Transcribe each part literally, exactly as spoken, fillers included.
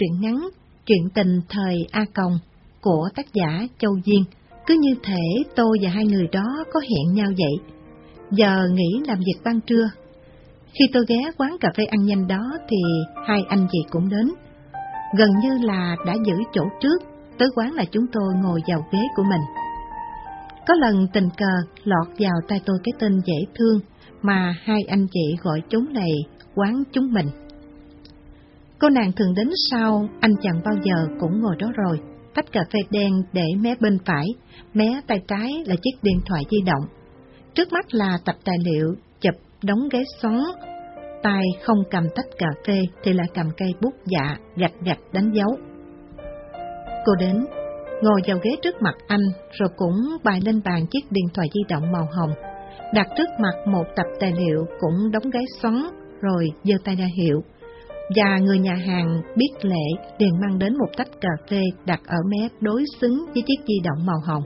truyện ngắn Chuyện tình thời A Còng của tác giả Châu Duyên. Cứ như thể tôi và hai người đó có hẹn nhau vậy. Giờ nghỉ làm việc ban trưa. Khi tôi ghé quán cà phê ăn nhanh đó thì hai anh chị cũng đến. Gần như là đã giữ chỗ trước, tới quán là chúng tôi ngồi vào ghế của mình. Có lần tình cờ lọt vào tai tôi cái tên dễ thương mà hai anh chị gọi chúng này quán chúng mình. Cô nàng thường đến sau, anh chẳng bao giờ cũng ngồi đó rồi. Tách cà phê đen để mé bên phải, mé tay trái là chiếc điện thoại di động. Trước mắt là tập tài liệu, chụp đóng ghế xoắn. Tay không cầm tách cà phê thì lại cầm cây bút dạ, gạch gạch đánh dấu. Cô đến, ngồi vào ghế trước mặt anh, rồi cũng bày lên bàn chiếc điện thoại di động màu hồng. Đặt trước mặt một tập tài liệu cũng đóng ghế xoắn, rồi giơ tay ra hiệu. Và người nhà hàng biết lệ liền mang đến một tách cà phê đặt ở mé đối xứng với chiếc di động màu hồng.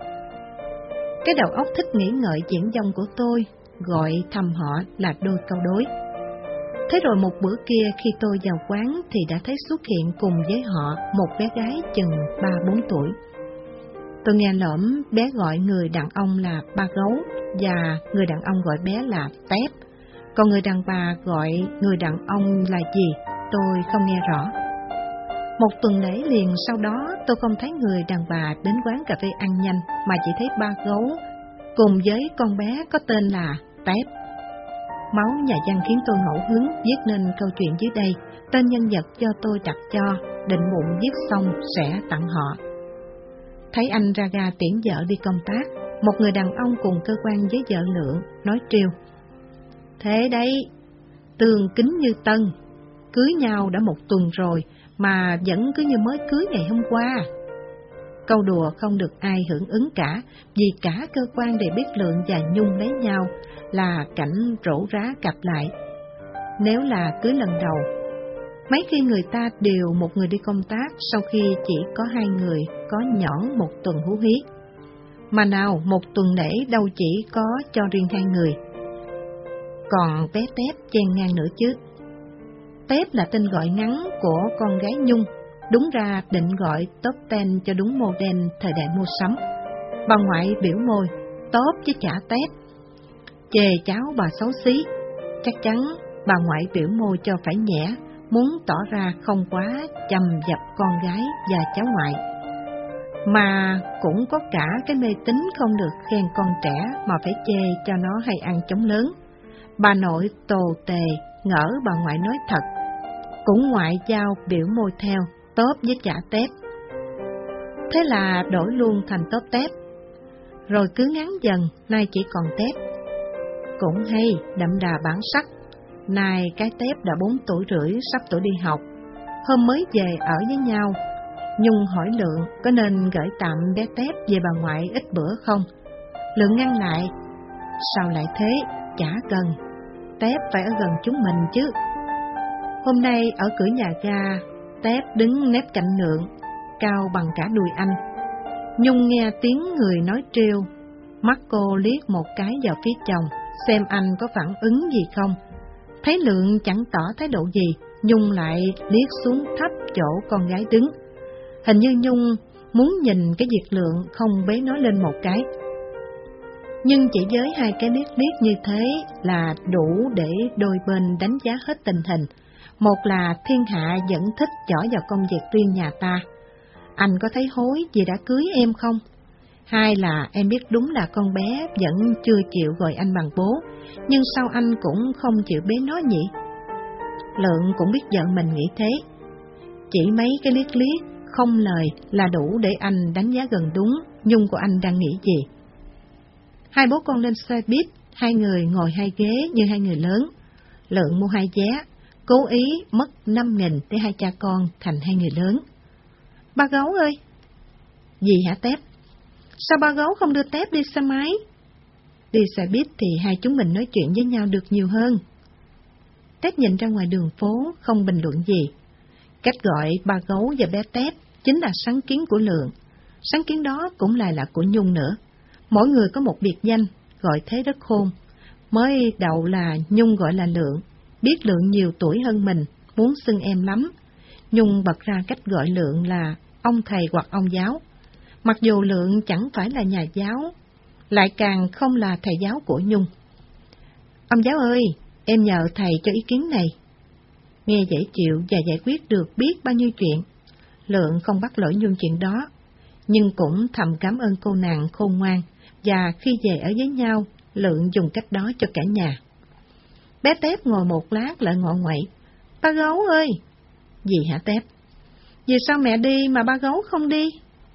Cái đầu óc thích nghĩ ngợi diễn dông của tôi gọi thầm họ là đôi câu đối. Thế rồi một bữa kia khi tôi vào quán thì đã thấy xuất hiện cùng với họ một bé gái chừng ba bốn tuổi. Tôi nghe lỡm bé gọi người đàn ông là ba gấu và người đàn ông gọi bé là tép. Còn người đàn bà gọi người đàn ông là gì, tôi không nghe rõ. Một tuần lễ liền sau đó, tôi không thấy người đàn bà đến quán cà phê ăn nhanh, mà chỉ thấy ba gấu, cùng với con bé có tên là Tép. Máu nhà văn khiến tôi ngẫu hứng viết nên câu chuyện dưới đây, tên nhân vật do tôi đặt cho, định bụng viết xong sẽ tặng họ. Thấy anh ra ga tiễn vợ đi công tác, một người đàn ông cùng cơ quan với vợ Lượng, nói trêu. Thế đấy, tường kính như tân, cưới nhau đã một tuần rồi mà vẫn cứ như mới cưới ngày hôm qua. Câu đùa không được ai hưởng ứng cả, vì cả cơ quan đều biết Lượng và Nhung lấy nhau là cảnh rổ rá cặp lại. Nếu là cưới lần đầu, mấy khi người ta đều một người đi công tác sau khi chỉ có hai người có nhõn một tuần hú hí. Mà nào, một tuần lễ đâu chỉ có cho riêng hai người. Còn bé Tép chen ngang nữa chứ. Tép là tên gọi ngắn của con gái Nhung, đúng ra định gọi top ten cho đúng model thời đại mua sắm. Bà ngoại biểu môi, top chứ chả Tép. Chề cháu bà xấu xí, chắc chắn bà ngoại biểu môi cho phải nhẹ, muốn tỏ ra không quá chầm dập con gái và cháu ngoại. Mà cũng có cả cái mê tín không được khen con trẻ mà phải chê cho nó hay ăn trống lớn. Bà nội tồ tề, ngỡ bà ngoại nói thật, cũng ngoại giao biểu môi theo, Tốp với chả Tép. Thế là đổi luôn thành Tốp Tép, rồi cứ ngắn dần, nay chỉ còn Tép. Cũng hay, đậm đà bản sắc, nay cái Tép đã bốn tuổi rưỡi, sắp tuổi đi học. Hôm mới về ở với nhau, Nhung hỏi Lượng có nên gửi tạm bé Tép về bà ngoại ít bữa không? Lượng ngăn lại, sao lại thế, chả cần, Tép phải ở gần chúng mình chứ. Hôm nay ở cửa nhà ga, Tép đứng nép cạnh Lượng, cao bằng cả đùi anh. Nhung nghe tiếng người nói trêu, mắt cô liếc một cái vào phía chồng, xem anh có phản ứng gì không. Thấy Lượng chẳng tỏ thái độ gì, Nhung lại liếc xuống thấp chỗ con gái đứng. Hình như Nhung muốn nhìn cái việc Lượng không bế nó lên một cái. Nhưng chỉ với hai cái liếc liếc như thế là đủ để đôi bên đánh giá hết tình hình. Một là thiên hạ vẫn thích chỏ vào công việc riêng nhà ta. Anh có thấy hối vì đã cưới em không? Hai là em biết đúng là con bé vẫn chưa chịu gọi anh bằng bố, nhưng sao anh cũng không chịu bế nó nhỉ? Lượng cũng biết vợ mình nghĩ thế. Chỉ mấy cái liếc liếc, không lời là đủ để anh đánh giá gần đúng Nhung của anh đang nghĩ gì. Hai bố con lên xe buýt, hai người ngồi hai ghế như hai người lớn. Lượng mua hai vé, cố ý mất năm nghìn để hai cha con thành hai người lớn. Ba Gấu ơi! Gì hả Tép? Sao ba Gấu không đưa Tép đi xe máy? Đi xe buýt thì hai chúng mình nói chuyện với nhau được nhiều hơn. Tép nhìn ra ngoài đường phố, không bình luận gì. Cách gọi ba Gấu và bé Tép chính là sáng kiến của Lượng. Sáng kiến đó cũng lại là của Nhung nữa. Mỗi người có một biệt danh, gọi thế rất khôn. Mới đầu là Nhung gọi là Lượng, biết Lượng nhiều tuổi hơn mình, muốn xưng em lắm. Nhung bật ra cách gọi Lượng là ông thầy hoặc ông giáo, mặc dù Lượng chẳng phải là nhà giáo, lại càng không là thầy giáo của Nhung. Ông giáo ơi, em nhờ thầy cho ý kiến này. Nghe dễ chịu và giải quyết được biết bao nhiêu chuyện. Lượng không bắt lỗi Nhung chuyện đó, nhưng cũng thầm cảm ơn cô nàng khôn ngoan, và khi về ở với nhau, Lượng dùng cách đó cho cả nhà. Bé Tép ngồi một lát lại ngọ nguậy. Ba Gấu ơi! Gì hả Tép? Vì sao mẹ đi mà ba Gấu không đi?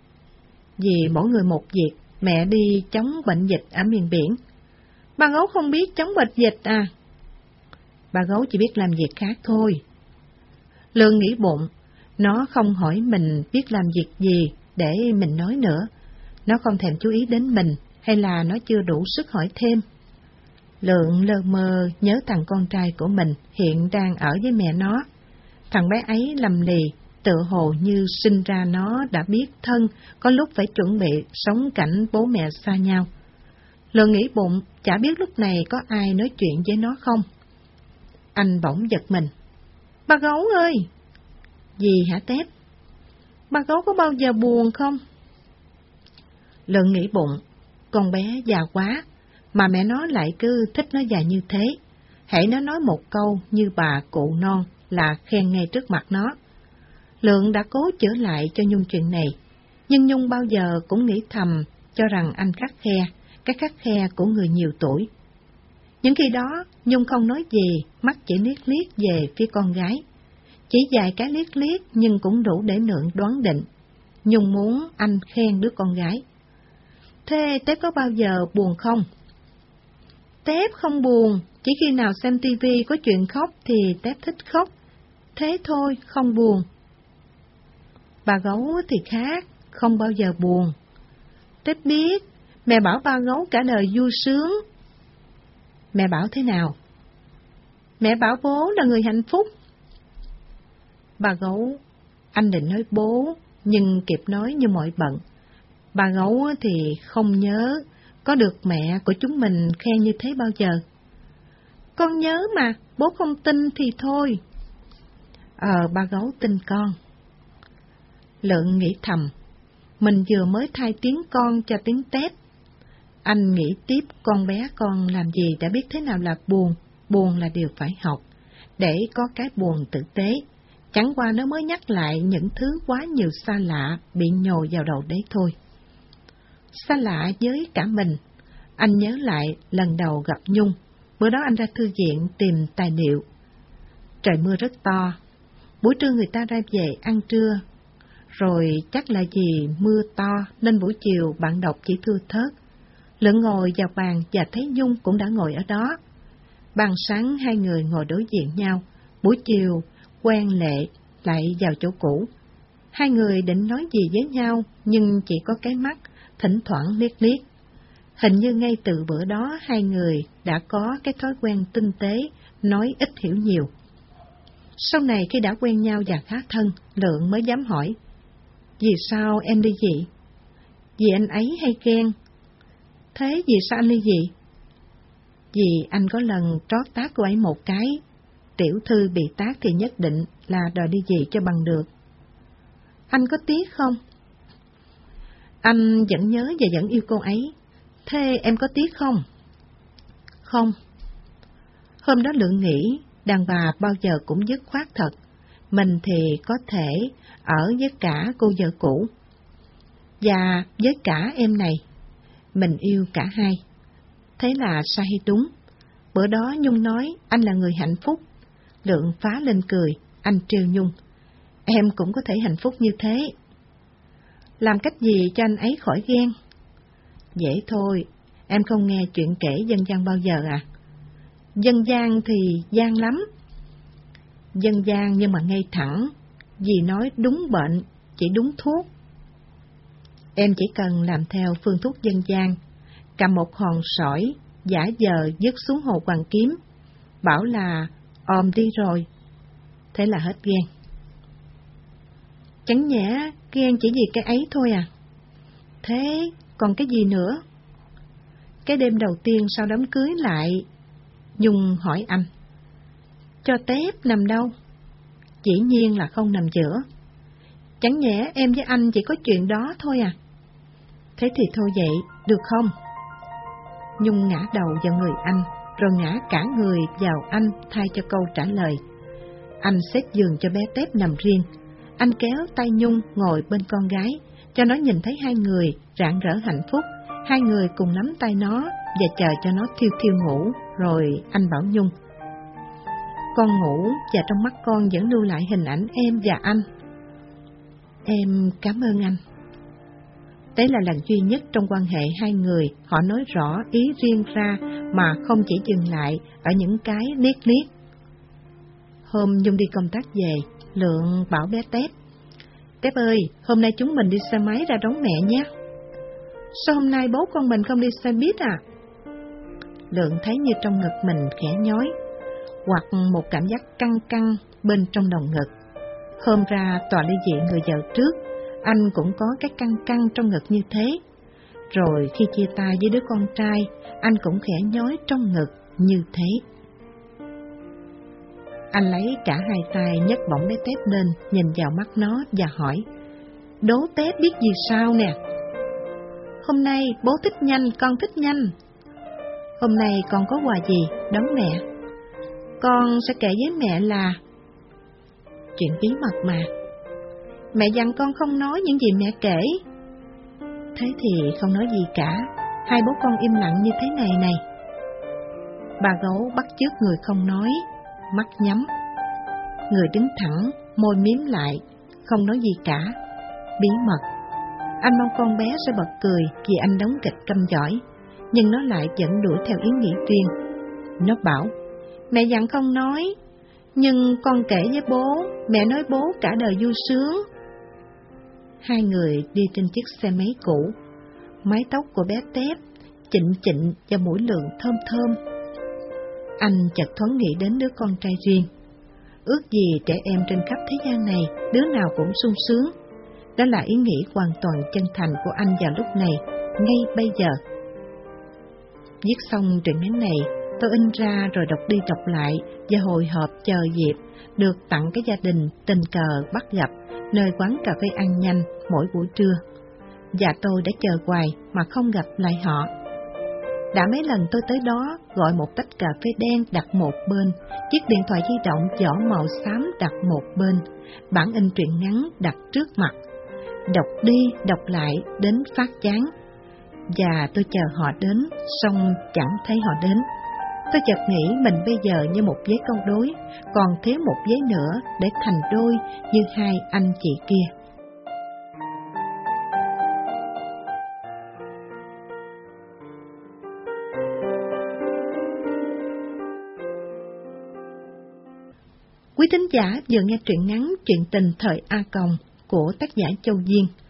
Vì mỗi người một việc, mẹ đi chống bệnh dịch ở miền biển. Ba Gấu không biết chống bệnh dịch à? Ba Gấu chỉ biết làm việc khác thôi. Lượng nghĩ bụng, nó không hỏi mình biết làm việc gì để mình nói nữa. Nó không thèm chú ý đến mình, hay là nó chưa đủ sức hỏi thêm. Lượng lơ mơ nhớ thằng con trai của mình hiện đang ở với mẹ nó. Thằng bé ấy lầm lì, tựa hồ như sinh ra nó đã biết thân, có lúc phải chuẩn bị sống cảnh bố mẹ xa nhau. Lượng nghĩ bụng, chả biết lúc này có ai nói chuyện với nó không. Anh bỗng giật mình. Ba Gấu ơi! Gì hả Tép? Ba Gấu có bao giờ buồn không? Lượng nghĩ bụng, con bé già quá, mà mẹ nó lại cứ thích nó già như thế. Hễ nó nói một câu như bà cụ non là khen ngay trước mặt nó. Lượng đã cố chữa lại cho Nhung chuyện này, nhưng Nhung bao giờ cũng nghĩ thầm cho rằng anh khắt khe, cái khắt khe của người nhiều tuổi. Những khi đó, Nhung không nói gì, mắt chỉ liếc liếc về phía con gái. Chỉ vài cái liếc liếc nhưng cũng đủ để Lượng đoán định. Nhung muốn anh khen đứa con gái. Thế Tép có bao giờ buồn không? Tép không buồn, chỉ khi nào xem tivi có chuyện khóc thì Tép thích khóc. Thế thôi, không buồn. Bà Gấu thì khác, không bao giờ buồn. Tép biết, mẹ bảo ba Gấu cả đời vui sướng. Mẹ bảo thế nào? Mẹ bảo bố là người hạnh phúc. Bà Gấu, anh định nói bố, nhưng kịp nói như mọi bận. Bà Gấu thì không nhớ có được mẹ của chúng mình khen như thế bao giờ. Con nhớ mà, bố không tin thì thôi. Ờ, ba Gấu tin con. Lượng nghĩ thầm, mình vừa mới thay tiếng con cho tiếng Tép. Anh nghĩ tiếp con bé con làm gì đã biết thế nào là buồn, buồn là điều phải học, để có cái buồn tử tế. Chẳng qua nó mới nhắc lại những thứ quá nhiều xa lạ bị nhồi vào đầu đấy thôi. Xa lạ với cả mình. Anh nhớ lại lần đầu gặp Nhung, bữa đó anh ra thư viện tìm tài liệu. Trời mưa rất to, buổi trưa người ta ra về ăn trưa, rồi chắc là vì mưa to nên buổi chiều bạn đọc chỉ thưa thớt. Lượng ngồi vào bàn và thấy Nhung cũng đã ngồi ở đó. Ban sáng hai người ngồi đối diện nhau, buổi chiều quen lệ lại vào chỗ cũ. Hai người định nói gì với nhau nhưng chỉ có cái mắt thỉnh thoảng liếc liếc. Hình như ngay từ bữa đó hai người đã có cái thói quen tinh tế, nói ít hiểu nhiều. Sau này khi đã quen nhau và khá thân, Lượng mới dám hỏi, vì sao em ly dị? Vì anh ấy hay ghen? Thế vì sao anh ly dị? Vì anh có lần trót tát cô ấy một cái, tiểu thư bị tát thì nhất định là đòi ly dị cho bằng được. Anh có tiếc không? Anh vẫn nhớ và vẫn yêu cô ấy. Thế em có tiếc không? Không. Hôm đó Lượng nghĩ, đàn bà bao giờ cũng dứt khoát thật. Mình thì có thể ở với cả cô vợ cũ, và với cả em này. Mình yêu cả hai. Thế là sai hay đúng? Bữa đó Nhung nói anh là người hạnh phúc. Lượng phá lên cười, anh trêu Nhung. Em cũng có thể hạnh phúc như thế. Làm cách gì cho anh ấy khỏi ghen? Dễ thôi, em không nghe chuyện kể dân gian bao giờ à? Dân gian thì gian lắm. Dân gian nhưng mà ngay thẳng, vì nói đúng bệnh, chỉ đúng thuốc. Em chỉ cần làm theo phương thuốc dân gian, cầm một hòn sỏi, giả vờ dứt xuống hồ Hoàng Kiếm, bảo là òm đi rồi, thế là hết ghen. Chẳng nhẽ ghen chỉ vì cái ấy thôi à? Thế còn cái gì nữa? Cái đêm đầu tiên sau đám cưới lại, Nhung hỏi anh, cho Tép nằm đâu? dĩ nhiên là không nằm giữa. Chẳng nhẽ em với anh chỉ có chuyện đó thôi à? Thế thì thôi vậy, được không? Nhung ngã đầu vào người anh, rồi ngã cả người vào anh thay cho câu trả lời. Anh xếp giường cho bé Tép nằm riêng. Anh kéo tay Nhung ngồi bên con gái, cho nó nhìn thấy hai người rạng rỡ hạnh phúc. Hai người cùng nắm tay nó và chờ cho nó thiêu thiêu ngủ, rồi anh bảo Nhung. Con ngủ và trong mắt con vẫn lưu lại hình ảnh em và anh. Em cảm ơn anh. Đấy là lần duy nhất trong quan hệ hai người họ nói rõ ý riêng ra mà không chỉ dừng lại ở những cái liếc liếc. Hôm Nhung đi công tác về, Lượng bảo bé Tép. Tép ơi, hôm nay chúng mình đi xe máy ra đón mẹ nhé. Sao hôm nay bố con mình không đi xe buýt à? Lượng thấy như trong ngực mình khẽ nhói, hoặc một cảm giác căng căng bên trong lồng ngực. Hôm ra tòa ly dị người vợ trước, anh cũng có cái căng căng trong ngực như thế. Rồi khi chia tay với đứa con trai, anh cũng khẽ nhói trong ngực như thế. Anh lấy cả hai tay nhấc bổng bé Tép lên, nhìn vào mắt nó và hỏi. Đố Tép biết gì sao nè? Hôm nay bố thích nhanh, con thích nhanh. Hôm nay con có quà gì đón mẹ? Con sẽ kể với mẹ là... Chuyện bí mật mà. Mẹ dặn con không nói những gì mẹ kể. Thế thì không nói gì cả. Hai bố con im lặng như thế này này. Bà gấu bắt chước người không nói, mắt nhắm. Người đứng thẳng, môi miếm lại, không nói gì cả. Bí mật. Anh mong con bé sẽ bật cười vì anh đóng kịch câm giỏi, nhưng nó lại vẫn đuổi theo ý nghĩ riêng. Nó bảo, mẹ dặn không nói, nhưng con kể với bố, mẹ nói bố cả đời vui sướng. Hai người đi trên chiếc xe máy cũ, mái tóc của bé Tép chỉnh chỉnh và mũi Lượng thơm thơm. Anh chợt thoáng nghĩ đến đứa con trai riêng. Ước gì trẻ em trên khắp thế gian này đứa nào cũng sung sướng. Đó là ý nghĩ hoàn toàn chân thành của anh vào lúc này, ngay bây giờ. Viết xong truyện ngắn này, tôi in ra rồi đọc đi đọc lại và hồi hộp chờ dịp được tặng cái gia đình tình cờ bắt gặp nơi quán cà phê ăn nhanh mỗi buổi trưa. Và tôi đã chờ hoài mà không gặp lại họ. Đã mấy lần tôi tới đó gọi một tách cà phê đen đặt một bên, chiếc điện thoại di động vỏ màu xám đặt một bên, bản in truyện ngắn đặt trước mặt. Đọc đi đọc lại đến phát chán. Và tôi chờ họ đến, xong chẳng thấy họ đến. Tôi chợt nghĩ mình bây giờ như một giấy câu đối, còn thiếu một giấy nữa để thành đôi như hai anh chị kia. Quý thính giả vừa nghe truyện ngắn Chuyện tình thời A Còng của tác giả Châu Duyên.